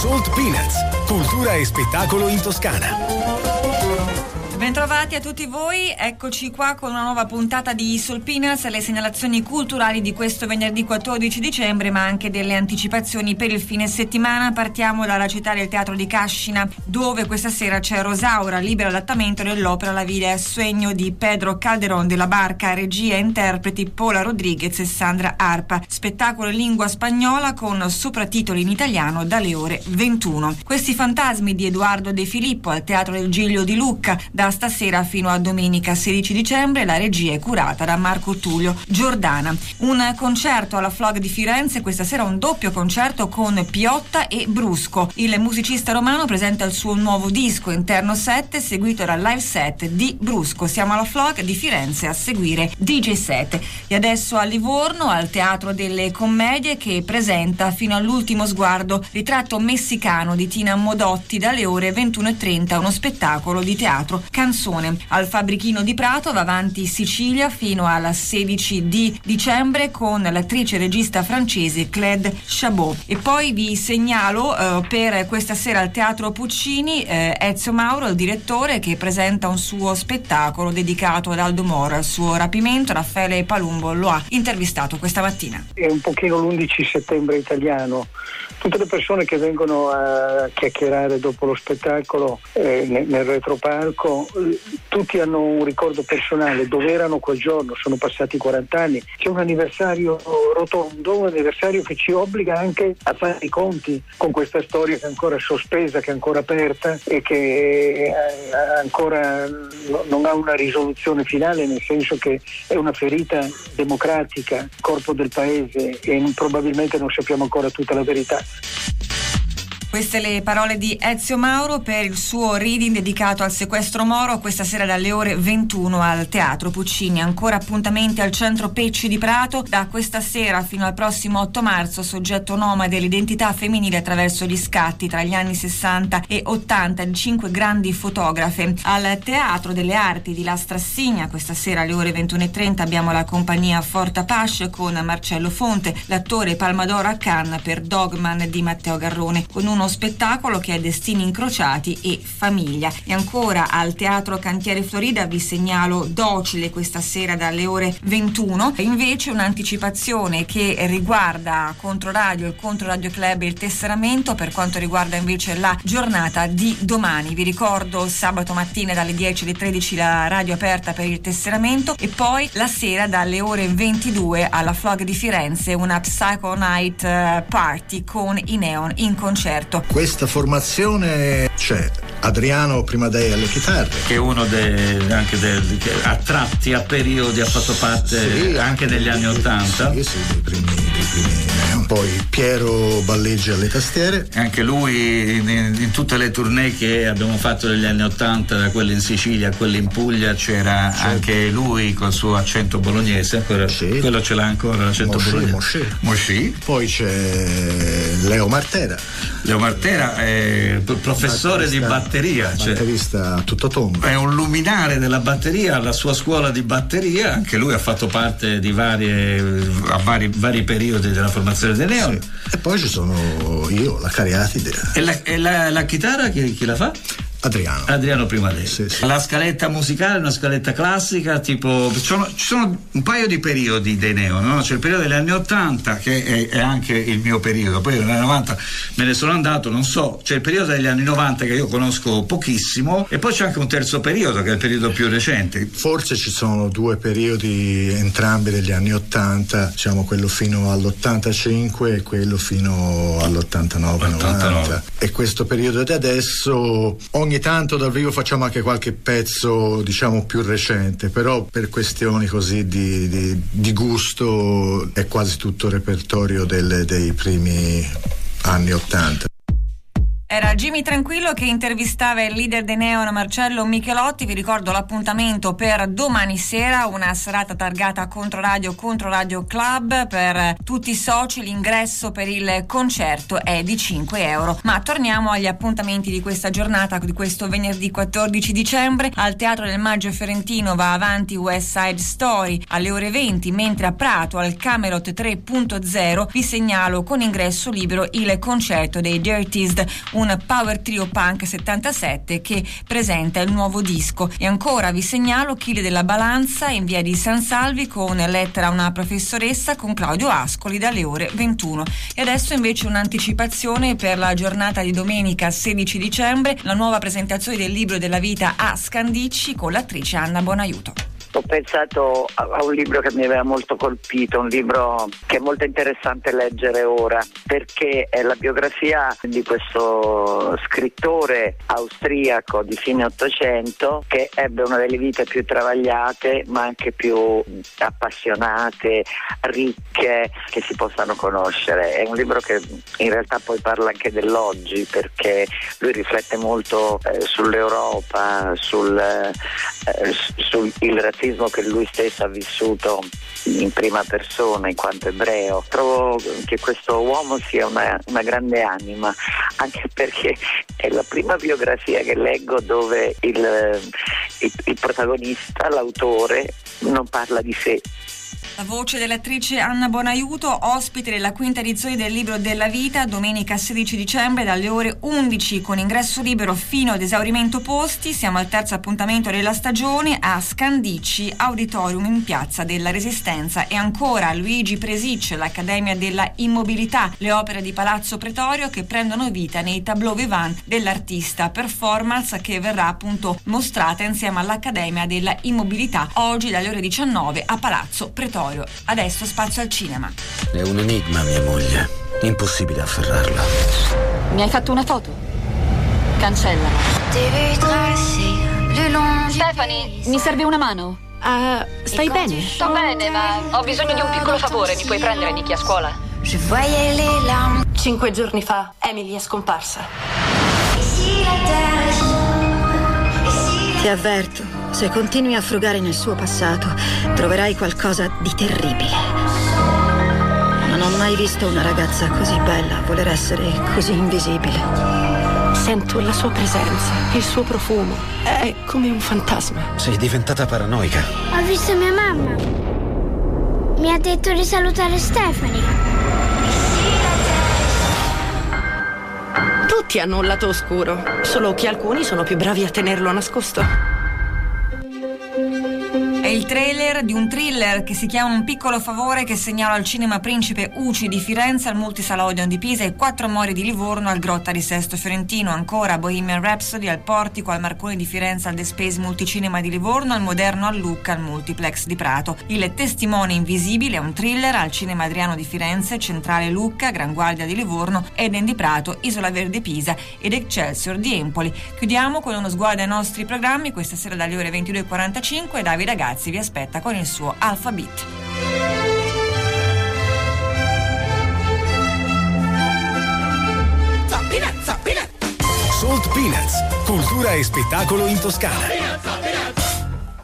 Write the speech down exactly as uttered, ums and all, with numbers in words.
Salt Peanuts, cultura e spettacolo in Toscana. Bentrovati a tutti voi, eccoci qua con una nuova puntata di Salt Peanuts, le segnalazioni culturali di questo venerdì quattordici dicembre, ma anche delle anticipazioni per il fine settimana. Partiamo dalla città del Teatro di Cascina, dove questa sera c'è Rosaura, libero adattamento dell'opera La vida è sueño di Pedro Calderón de la Barca, regia e interpreti Paula Rodriguez e Sandra Arpa, spettacolo in lingua spagnola con sopratitoli in italiano dalle ore ventuno. Questi fantasmi di Edoardo De Filippo al Teatro del Giglio di Lucca, da stasera fino a domenica sedici dicembre. La regia è curata da Marco Tullio Giordana. Un concerto alla Flog di Firenze, questa sera un doppio concerto con Piotta e Brusco. Il musicista romano presenta il suo nuovo disco Interno sette, seguito dal live set di Brusco. Siamo alla Flog di Firenze, a seguire D J set. E adesso a Livorno, al Teatro delle Commedie, che presenta Fino all'ultimo sguardo, ritratto messicano di Tina Modotti, dalle ore ventuno e trenta, uno spettacolo di teatro canzone. Al Fabbrichino di Prato va avanti Sicilia fino al sedici di dicembre con l'attrice e regista francese Claude Chabot. E poi vi segnalo eh, per questa sera al Teatro Puccini eh, Ezio Mauro, il direttore, che presenta un suo spettacolo dedicato ad Aldo Moro, al suo rapimento. Raffaele Palumbo lo ha intervistato questa mattina. È un pochino l'undici settembre italiano. Tutte le persone che vengono a chiacchierare dopo lo spettacolo eh, nel, nel retropalco, eh, tutti hanno un ricordo personale, dove erano quel giorno, sono passati quaranta anni, c'è un anniversario rotondo, un anniversario che ci obbliga anche a fare i conti con questa storia che è ancora sospesa, che è ancora aperta e che eh, ancora no, non ha una risoluzione finale, nel senso che è una ferita democratica, corpo del paese, e probabilmente non sappiamo ancora tutta la verità. Queste le parole di Ezio Mauro per il suo reading dedicato al sequestro Moro, questa sera dalle ore ventuno al Teatro Puccini. Ancora appuntamenti al Centro Pecci di Prato, da questa sera fino al prossimo otto marzo, soggetto nomade dell'identità femminile attraverso gli scatti tra gli anni sessanta e ottanta di cinque grandi fotografe. Al Teatro delle Arti di La Strassigna, questa sera alle ore ventuno e trenta, abbiamo la compagnia Forta Pasce con Marcello Fonte, l'attore Palma d'Oro a Cannes per Dogman di Matteo Garrone, con uno spettacolo che è Destini incrociati e famiglia. E ancora al Teatro Cantiere Florida vi segnalo Docile, questa sera dalle ore ventuno. E invece un'anticipazione che riguarda Controradio, il Controradio Club e il tesseramento per quanto riguarda invece la giornata di domani. Vi ricordo sabato mattina dalle dieci alle tredici la radio aperta per il tesseramento, e poi la sera dalle ore ventidue alla Flog di Firenze una Psycho Night Party con i Neon in concerto. Questa formazione c'è Adriano Primadei alle chitarre, che è uno de, anche del, che a tratti, a periodi ha fatto parte sì, anche negli anni ottanta. Sì, sì, dei primi, dei primi Neon. Poi Piero Balleggi alle tastiere. Anche lui in, in tutte le tournée che abbiamo fatto negli anni ottanta, da quelle in Sicilia a quelle in Puglia, c'era certo. Anche lui col suo accento bolognese, ancora, sì. Quello ce l'ha ancora l'accento Mosci, bolognese. Mosci. Mosci. Poi c'è Leo Martera. Leo Martera è professore di batteria, cioè, batterista a tutto tondo. È un luminare della batteria, la sua scuola di batteria, anche lui ha fatto parte di varie a vari, vari periodi della formazione dei Neon. Sì. E poi ci sono io, la Cariatide. E la, e la, la chitarra chi, chi la fa? Adriano. Adriano Primadei. Sì, sì. La scaletta musicale è una scaletta classica, tipo ci sono, ci sono un paio di periodi dei Neon, no? C'è il periodo degli anni ottanta che è, è anche il mio periodo, poi negli anni novanta me ne sono andato, non so, c'è il periodo degli anni novanta che io conosco pochissimo, e poi c'è anche un terzo periodo che è il periodo più recente. Forse ci sono due periodi, entrambi degli anni ottanta, diciamo quello fino all'ottantacinque e quello fino all'ottantanove novanta, e questo periodo di adesso ogni Ogni tanto dal vivo facciamo anche qualche pezzo, diciamo, più recente, però per questioni così di, di, di gusto è quasi tutto il repertorio delle, dei primi anni ottanta. Era Jimmy Tranquillo che intervistava il leader dei Neon Marcello Michelotti. Vi ricordo l'appuntamento per domani sera, una serata targata Controradio Controradio Club per tutti i soci. L'ingresso per il concerto è di cinque euro. Ma torniamo agli appuntamenti di questa giornata, di questo venerdì quattordici dicembre. Al Teatro del Maggio Fiorentino va avanti West Side Story alle ore venti, mentre a Prato al Camelot tre punto zero vi segnalo con ingresso libero il concerto dei Dirties, un power trio punk settantasette che presenta il nuovo disco. E ancora vi segnalo Chile della Balanza in via di San Salvi con Lettera a una professoressa con Claudio Ascoli dalle ore ventuno. E adesso invece un'anticipazione per la giornata di domenica sedici dicembre, la nuova presentazione del libro della vita a Scandicci con l'attrice Anna Bonaiuto. Ho pensato a un libro che mi aveva molto colpito, un libro che è molto interessante leggere ora, perché è la biografia di questo scrittore austriaco di fine Ottocento che ebbe una delle vite più travagliate ma anche più appassionate, ricche, che si possano conoscere. È un libro che in realtà poi parla anche dell'oggi, perché lui riflette molto eh, sull'Europa, sul, eh, sul il razzismo che lui stesso ha vissuto in prima persona in quanto ebreo. Trovo che questo uomo sia una, una grande anima, anche perché è la prima biografia che leggo dove il, il, il protagonista, l'autore, non parla di sé. La voce dell'attrice Anna Bonaiuto, ospite della quinta edizione del Libro della Vita, domenica sedici dicembre dalle ore undici con ingresso libero fino ad esaurimento posti. Siamo al terzo appuntamento della stagione a Scandicci, Auditorium in Piazza della Resistenza. E ancora Luigi Presicci, l'Accademia della Immobilità, le opere di Palazzo Pretorio che prendono vita nei tableau vivant dell'artista, performance che verrà appunto mostrata insieme all'Accademia della Immobilità oggi dalle ore diciannove a Palazzo Pretorio. Adesso spazio al cinema. È un enigma mia moglie, impossibile afferrarla. Mi hai fatto una foto? Cancella. Stephanie, mi serve una mano. Uh, stai bene? Sto bene, ma ho bisogno di un piccolo favore. Mi puoi prendere Nicky a scuola? Cinque giorni fa Emily è scomparsa. Ti avverto, se continui a frugare nel suo passato, troverai qualcosa di terribile. Non ho mai visto una ragazza così bella voler essere così invisibile. Sento la sua presenza, il suo profumo. È come un fantasma. Sei diventata paranoica. Ho visto mia mamma. Mi ha detto di salutare Stephanie. Tutti hanno un lato oscuro, solo che alcuni sono più bravi a tenerlo nascosto. È il trailer di un thriller che si chiama Un piccolo favore, che segnala al Cinema Principe Uci di Firenze, al Multisala Odeon di Pisa e Quattro Mori di Livorno, al Grotta di Sesto Fiorentino. Ancora Bohemian Rhapsody al Portico, al Marconi di Firenze, al The Space Multicinema di Livorno, al Moderno a Lucca, al Multiplex di Prato. Il Testimone Invisibile è un thriller al Cinema Adriano di Firenze, Centrale Lucca, Gran Guardia di Livorno, Eden di Prato, Isola Verde Pisa ed Excelsior di Empoli. Chiudiamo con uno sguardo ai nostri programmi. Questa sera dalle ore ventidue e quarantacinque Davide Ragazzi vi aspetta con il suo Alphabet. Salt Peanuts, cultura e spettacolo in Toscana.